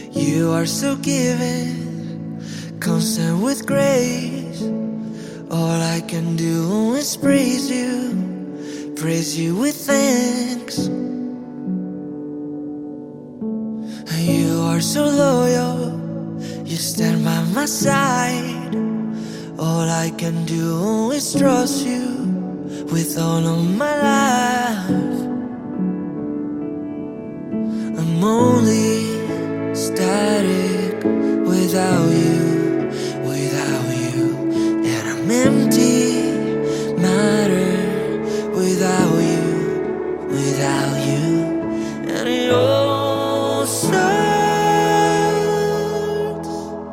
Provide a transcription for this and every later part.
You are so giving, constant with grace. All I can do is praise you with thanks. You are so loyal, you stand by my side. All I can do is trust you with all of my life. I'm only static without you, and I'm empty matter without you, and it all starts,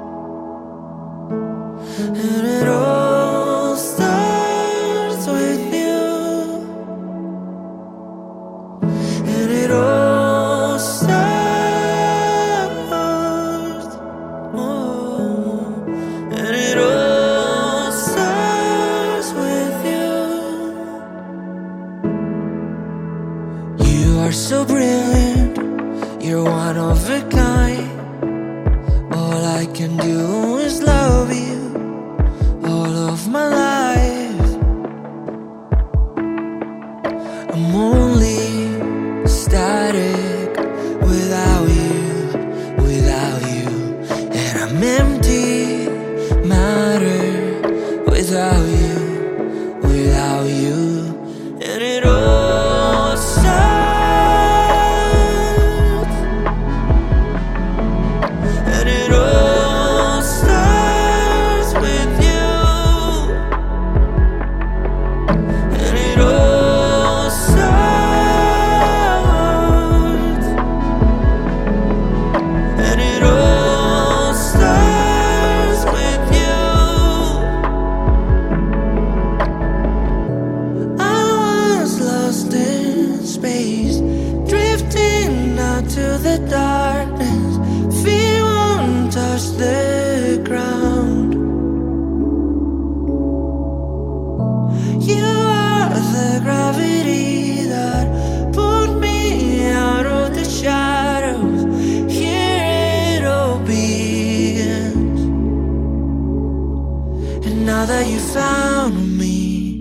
and it all starts with you, and it all starts, and it all starts with you. You are so brilliant, you're one of a kind. All I can do is love you all of my life. I'm only static without you, and I'm empty matter without you, and it all starts, and it all starts with you, and it all starts, and it all starts with you. I was lost in space, drifting out to the darkness. Feet won't touch the ground. You are the gravity that pulled me out of the shadows. Here it all begins. And now that you found me,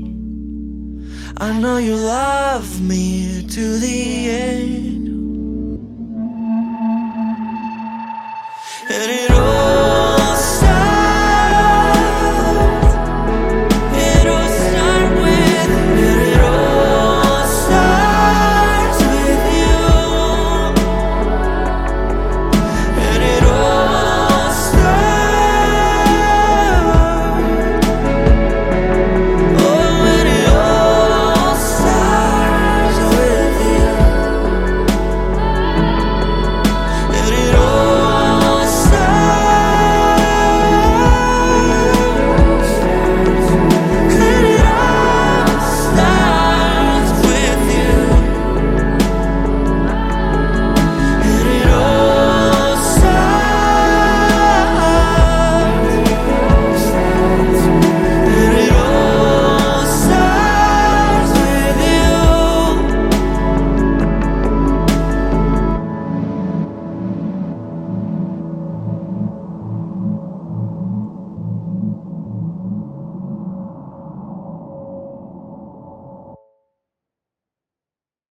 I know you love me to the end. And it